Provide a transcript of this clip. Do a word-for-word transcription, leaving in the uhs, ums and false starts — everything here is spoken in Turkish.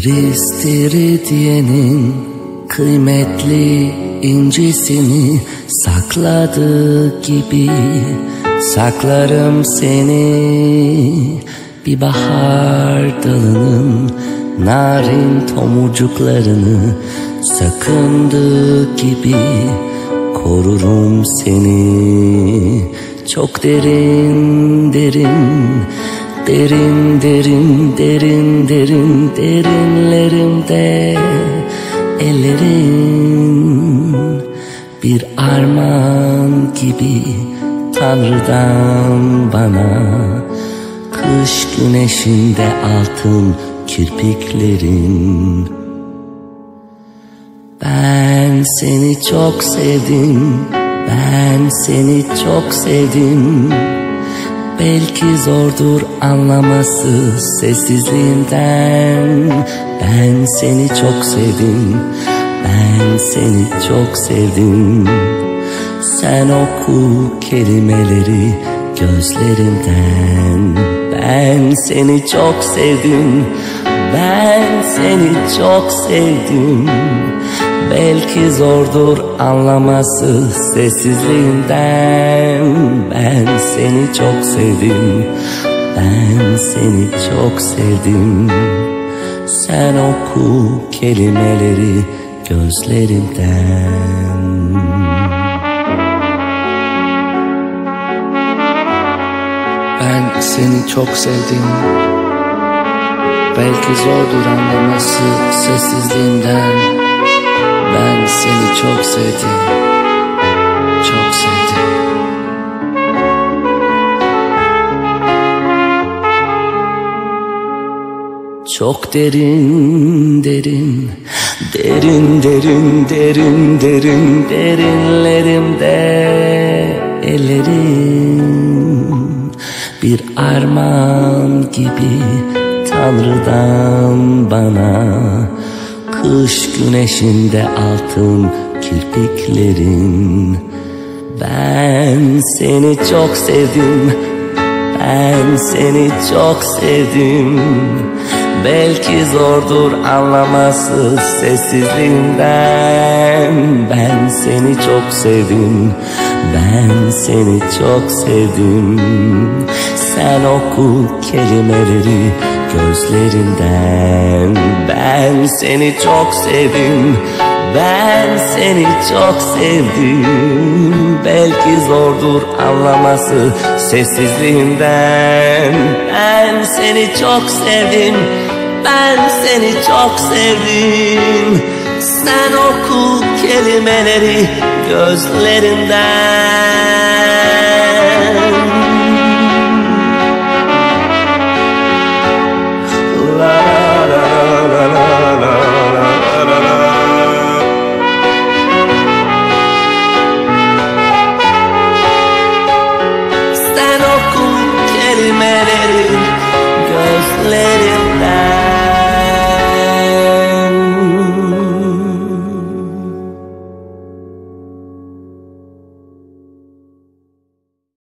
İstiridyenin kıymetli incisini sakladığı gibi saklarım seni. Bir bahar dalının narin tomurcuklarını sakındığı gibi korurum seni. Çok derin derin Derin derin derin derin derinlerimde ellerin bir armağan gibi Tanrı'dan bana. Kış güneşinde altın kirpiklerin. Ben seni çok sevdim, ben seni çok sevdim. Belki zordur anlaması sessizliğinden. Ben seni çok sevdim, ben seni çok sevdim. Sen oku kelimeleri gözlerimden. Ben seni çok sevdim, ben seni çok sevdim. Belki zordur anlaması sessizliğinden. Ben seni çok sevdim, ben seni çok sevdim. Sen oku kelimeleri gözlerimden. Ben seni çok sevdim. Belki zordur anlaması sessizliğinden. Ben seni çok sevdim, çok sevdim. Çok derin derin Derin derin derin derin derinlerimde ellerin bir armağan gibi Tanrı'dan bana. Kış güneşinde altın kirpiklerin. Ben seni çok sevdim, ben seni çok sevdim. Belki zordur anlaması sessizliğinden. Ben seni çok sevdim, ben seni çok sevdim. Sen oku kelimeleri gözlerinden. Ben seni çok sevdim, ben seni çok sevdim. Belki zordur anlaması sessizliğinden. Ben seni çok sevdim, ben seni çok sevdim. Sen oku kelimeleri gözlerinden.